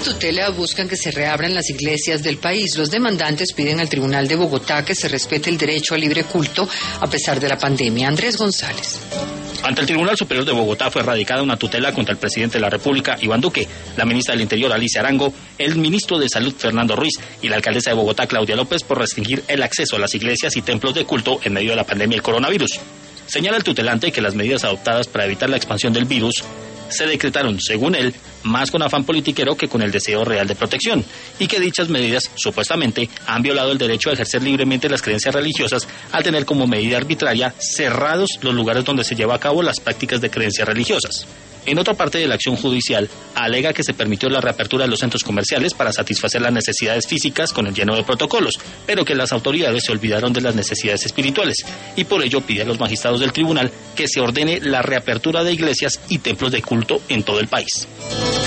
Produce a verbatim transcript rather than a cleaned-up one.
tutela buscan que se reabran las iglesias del país. Los demandantes piden al Tribunal de Bogotá que se respete el derecho a libre culto a pesar de la pandemia. Andrés González. Ante el Tribunal Superior de Bogotá fue radicada una tutela contra el presidente de la República, Iván Duque, la ministra del Interior, Alicia Arango, el ministro de Salud, Fernando Ruiz, y la alcaldesa de Bogotá, Claudia López, por restringir el acceso a las iglesias y templos de culto en medio de la pandemia del coronavirus. Señala el tutelante que las medidas adoptadas para evitar la expansión del virus se decretaron, según él, más con afán politiquero que con el deseo real de protección, y que dichas medidas, supuestamente, han violado el derecho a ejercer libremente las creencias religiosas al tener como medida arbitraria cerrados los lugares donde se lleva a cabo las prácticas de creencias religiosas. En otra parte de la acción judicial, alega que se permitió la reapertura de los centros comerciales para satisfacer las necesidades físicas con el lleno de protocolos, pero que las autoridades se olvidaron de las necesidades espirituales, y por ello pide a los magistrados del tribunal que se ordene la reapertura de iglesias y templos de culto en todo el país.